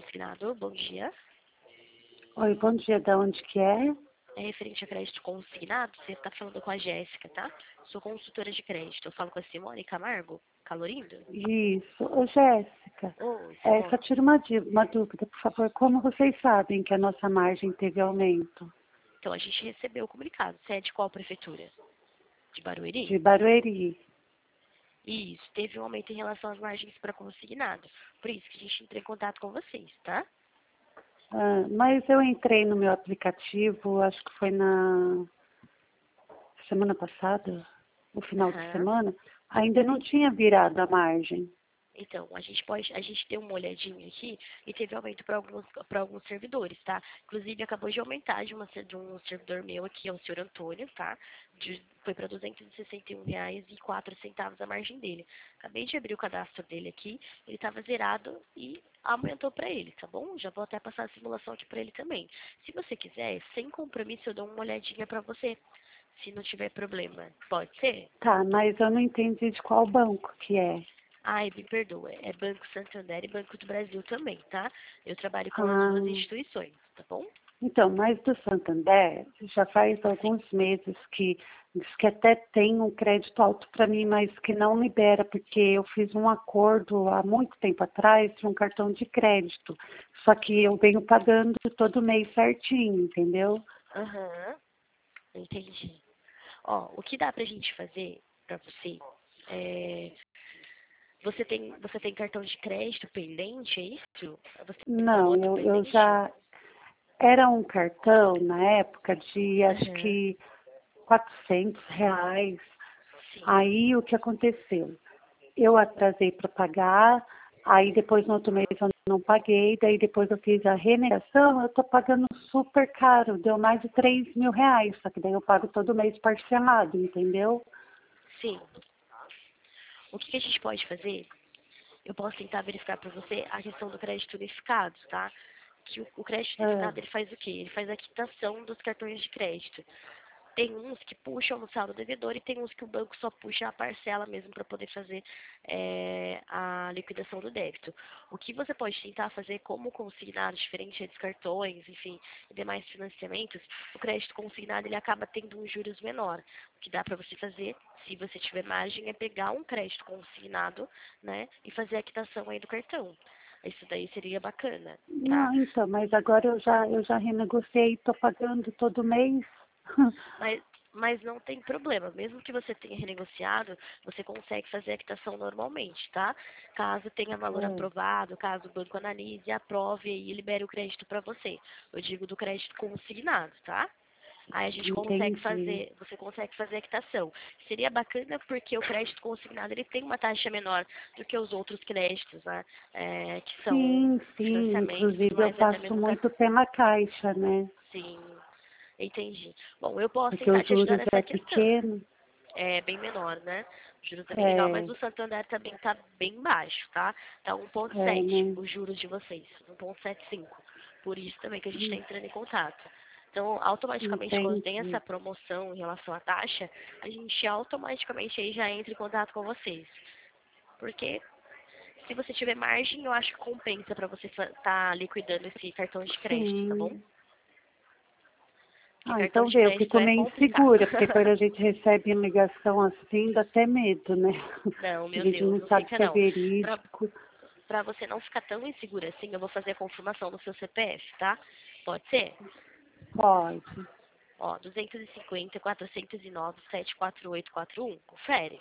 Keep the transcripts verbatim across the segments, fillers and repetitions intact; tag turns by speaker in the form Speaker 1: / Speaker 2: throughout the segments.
Speaker 1: consignado, bom dia.
Speaker 2: Oi, bom dia, da onde que é?
Speaker 1: É referente a crédito consignado, você está falando com a Jéssica, tá? Sou consultora de crédito. Eu falo com a Simone Camargo, Calorindo.
Speaker 2: Isso. Ô, Jéssica,
Speaker 1: Oi,
Speaker 2: é, só
Speaker 1: Simone.
Speaker 2: tira uma, dí- uma dúvida, por favor. Como vocês sabem que a nossa margem teve aumento?
Speaker 1: Então, a gente recebeu o comunicado. Você é de qual prefeitura? De Barueri?
Speaker 2: De Barueri.
Speaker 1: Isso, teve um aumento em relação às margens para consignado. Por isso que a gente entrou em contato com vocês, tá?
Speaker 2: Ah, mas eu entrei no meu aplicativo, acho que foi na semana passada, no final de
Speaker 1: Aham.
Speaker 2: semana, ainda não tinha virado a margem.
Speaker 1: Então, a gente pode, a gente deu uma olhadinha aqui e teve aumento para alguns, para alguns servidores, tá? Inclusive, acabou de aumentar de, uma, de um servidor meu aqui, é o senhor Antônio, tá? De, foi para duzentos e sessenta e um reais e quatro centavos a margem dele. Acabei de abrir o cadastro dele aqui, ele estava zerado e aumentou para ele, tá bom? Já vou até passar a simulação aqui para ele também. Se você quiser, sem compromisso, eu dou uma olhadinha para você, se não tiver problema. Pode ser?
Speaker 2: Tá, mas eu não entendi de qual banco que é.
Speaker 1: Ai, me perdoa, é Banco Santander e Banco do Brasil também, tá? Eu trabalho com as duas
Speaker 2: Ah,
Speaker 1: instituições, tá bom?
Speaker 2: então, mas do Santander, já faz
Speaker 1: Sim.
Speaker 2: alguns meses que diz que até tem um crédito alto para mim, mas que não libera, porque eu fiz um acordo há muito tempo atrás de um cartão de crédito. Só que eu venho pagando todo mês certinho, entendeu?
Speaker 1: Aham, entendi. Ó, o que dá pra gente fazer pra você é... Você tem, você tem cartão de crédito pendente, é isso? Você tem um
Speaker 2: Não,
Speaker 1: outro
Speaker 2: eu, eu
Speaker 1: pendente?
Speaker 2: já. Era um cartão na época de acho
Speaker 1: Aham,
Speaker 2: que quatrocentos reais.
Speaker 1: sim.
Speaker 2: Aí o que aconteceu? Eu atrasei para pagar, aí depois no outro mês eu não paguei, daí depois eu fiz a renegociação, eu estou pagando super caro, deu mais de três mil reais, só que daí eu pago todo mês parcelado, entendeu?
Speaker 1: Sim. O que que a gente pode fazer? Eu posso tentar verificar para você a questão do crédito unificado, tá? Que o, o crédito
Speaker 2: Ah,
Speaker 1: unificado ele faz o quê? Ele faz a quitação dos cartões de crédito. Tem uns que puxam no saldo devedor e tem uns que o banco só puxa a parcela mesmo para poder fazer é, a liquidação do débito. O que você pode tentar fazer como consignado, diferente dos cartões, enfim, e demais financiamentos, o crédito consignado ele acaba tendo um juros menor. O que dá para você fazer, se você tiver margem, é pegar um crédito consignado, né, e fazer a quitação aí do cartão. Isso daí seria bacana, tá?
Speaker 2: não, então, mas agora eu já, eu já renegociei, estou pagando todo mês.
Speaker 1: Mas, mas não tem problema. Mesmo que você tenha renegociado, você consegue fazer a quitação normalmente, tá? Caso tenha valor
Speaker 2: Ah,
Speaker 1: aprovado, caso o banco analise, aprove e libere o crédito para você. Eu digo do crédito consignado, tá? Aí a gente consegue
Speaker 2: entendi.
Speaker 1: fazer, você consegue fazer a quitação. Seria bacana porque o crédito consignado ele tem uma taxa menor do que os outros créditos, né? É, que são
Speaker 2: Sim, sim,
Speaker 1: financiamentos e tudo
Speaker 2: inclusive eu
Speaker 1: mais, até
Speaker 2: faço
Speaker 1: mesmo cartão.
Speaker 2: muito pela caixa, né?
Speaker 1: Sim, entendi. Bom, eu posso
Speaker 2: Porque
Speaker 1: tentar
Speaker 2: os
Speaker 1: te ajudar
Speaker 2: juros
Speaker 1: nessa
Speaker 2: é
Speaker 1: questão.
Speaker 2: pequeno.
Speaker 1: É bem menor, né? O juros é bem menor, mas
Speaker 2: É,
Speaker 1: o Santander também tá bem baixo, tá? Tá
Speaker 2: é,
Speaker 1: um ponto sete
Speaker 2: né?
Speaker 1: os juros de vocês, um ponto setenta e cinco. Por isso também que a gente está
Speaker 2: Hum,
Speaker 1: entrando em contato. Então, automaticamente, quando tem
Speaker 2: Entendi.
Speaker 1: essa promoção em relação à taxa, a gente automaticamente aí já entra em contato com vocês. Porque se você tiver margem, eu acho que compensa para você estar tá liquidando esse cartão de crédito, tá bom?
Speaker 2: Sim.
Speaker 1: Porque
Speaker 2: Ah,
Speaker 1: cartão
Speaker 2: então
Speaker 1: de
Speaker 2: vê, eu
Speaker 1: crédito
Speaker 2: fico
Speaker 1: é
Speaker 2: meio
Speaker 1: complicado.
Speaker 2: insegura, porque quando a gente recebe ligação assim, dá até medo, né?
Speaker 1: Não,
Speaker 2: A
Speaker 1: meu
Speaker 2: gente
Speaker 1: Deus,
Speaker 2: não
Speaker 1: não
Speaker 2: sabe
Speaker 1: fica
Speaker 2: se é
Speaker 1: não. Pra
Speaker 2: verídico.
Speaker 1: Para você não ficar tão insegura assim, eu vou fazer a confirmação do seu C P F, tá? Pode ser?
Speaker 2: Pode.
Speaker 1: Ó, duzentos e cinquenta, quatrocentos e nove, sete quatro oito quatro um. Confere.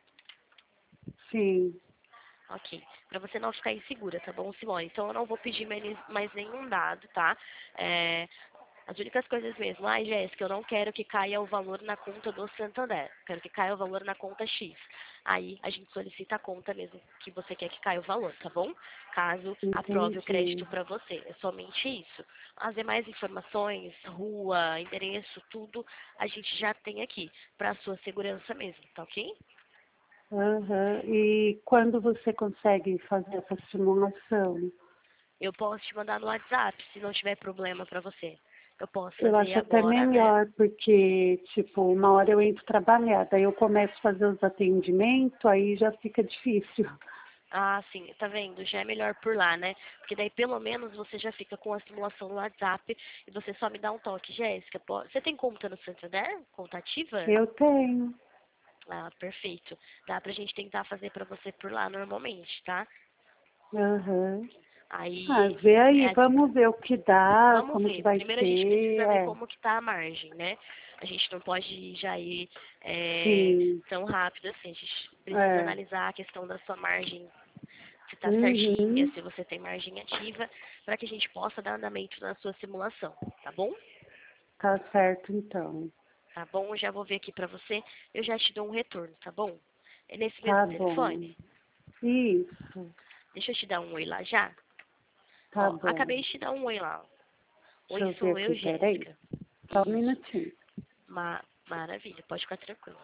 Speaker 2: Sim.
Speaker 1: Ok. Para você não ficar insegura, tá bom, Simone? Então eu não vou pedir mais, mais nenhum dado, tá? É, as únicas coisas mesmo. Ai, Jéssica, eu não quero que caia o valor na conta do Santander. Quero que caia o valor na conta X. Aí a gente solicita a conta mesmo que você quer que caia o valor, tá bom? Caso aprove o
Speaker 2: Entendi.
Speaker 1: crédito para você. É somente isso. As demais informações, rua, endereço, tudo, a gente já tem aqui. Para sua segurança mesmo, tá ok?
Speaker 2: Aham. E quando você consegue fazer essa simulação?
Speaker 1: Eu posso te mandar no WhatsApp, se não tiver problema para você. Eu posso
Speaker 2: Eu
Speaker 1: fazer
Speaker 2: acho até
Speaker 1: agora, né?
Speaker 2: melhor, porque, tipo, uma hora eu entro trabalhar, daí eu começo a fazer os atendimentos, aí já fica difícil.
Speaker 1: Ah, sim, tá vendo? Já é melhor por lá, né? Porque daí pelo menos você já fica com a simulação no WhatsApp e você só me dá um toque. Jéssica, pô, você tem conta no Santander? Conta ativa?
Speaker 2: Eu tenho.
Speaker 1: Ah, perfeito. Dá pra gente tentar fazer pra você por lá normalmente, tá?
Speaker 2: Aham. Ah,
Speaker 1: Aí,
Speaker 2: vê aí,
Speaker 1: é,
Speaker 2: vamos ver o que dá,
Speaker 1: vamos
Speaker 2: como que
Speaker 1: ver.
Speaker 2: vai
Speaker 1: Primeiro a gente
Speaker 2: ser.
Speaker 1: precisa ver
Speaker 2: É,
Speaker 1: como que tá a margem, né? A gente não pode já ir é,
Speaker 2: sim.
Speaker 1: tão rápido assim. A gente precisa
Speaker 2: É.
Speaker 1: analisar a questão da sua margem, se tá certinha,
Speaker 2: Uhum.
Speaker 1: se você tem margem ativa, para que a gente possa dar andamento na sua simulação, tá bom?
Speaker 2: Tá certo, então.
Speaker 1: Tá bom? Eu já vou ver aqui pra você. Eu já te dou um retorno, tá bom? É nesse
Speaker 2: Tá
Speaker 1: mesmo
Speaker 2: bom.
Speaker 1: telefone?
Speaker 2: Isso.
Speaker 1: Deixa eu te dar um oi lá já.
Speaker 2: Tá
Speaker 1: Ó,
Speaker 2: bom.
Speaker 1: acabei de te dar um oi lá.
Speaker 2: Deixa
Speaker 1: Oi,
Speaker 2: eu ver
Speaker 1: sou eu,
Speaker 2: aqui, peraí.
Speaker 1: Jéssica.
Speaker 2: Só um
Speaker 1: Isso.
Speaker 2: minutinho.
Speaker 1: Ma maravilha, pode ficar tranquilo.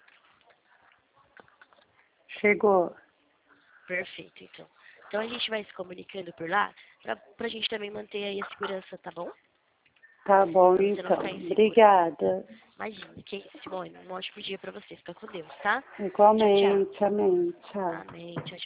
Speaker 2: Chegou.
Speaker 1: Perfeito, então. Então a gente vai se comunicando por lá pra, pra gente também manter aí a segurança, tá bom?
Speaker 2: Tá bom,
Speaker 1: Pra você não
Speaker 2: então.
Speaker 1: ficar insegura.
Speaker 2: Obrigada.
Speaker 1: Imagina, que Simone, um ótimo dia pra você. Fica com Deus, tá? Tchau, tchau.
Speaker 2: Igualmente. Amém. Tchau.
Speaker 1: Amém. Tchau, tchau.